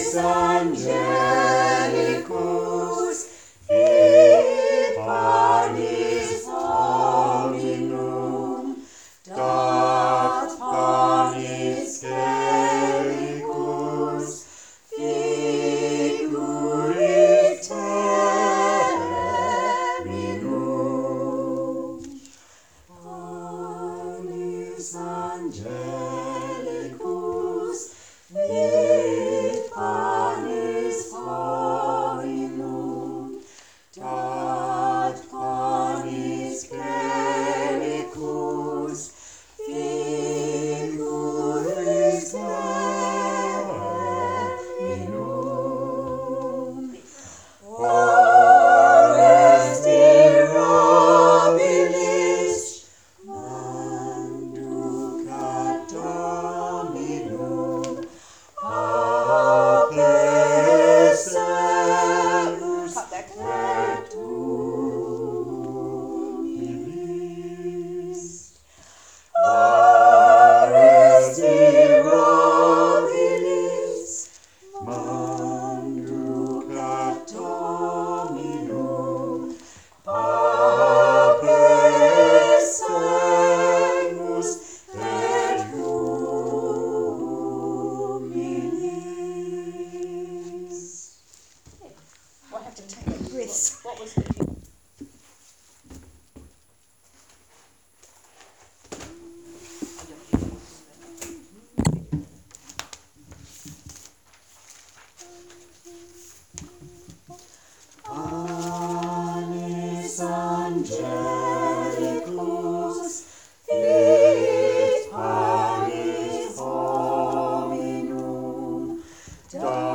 Angelicus, fit panis hominum, dat panis Gallicus, figurit terminum. Panis Angelicus, fit panis hominum, dat panis Gallicus, figurit terminum. Ores dirabilis, manducat Dominum, pape servus et humilis. Ores dirabilis, manducat Dominum, pape servus et humilis. I have to take a breath. What was the Panis Angelicus, fit panis hominum, dat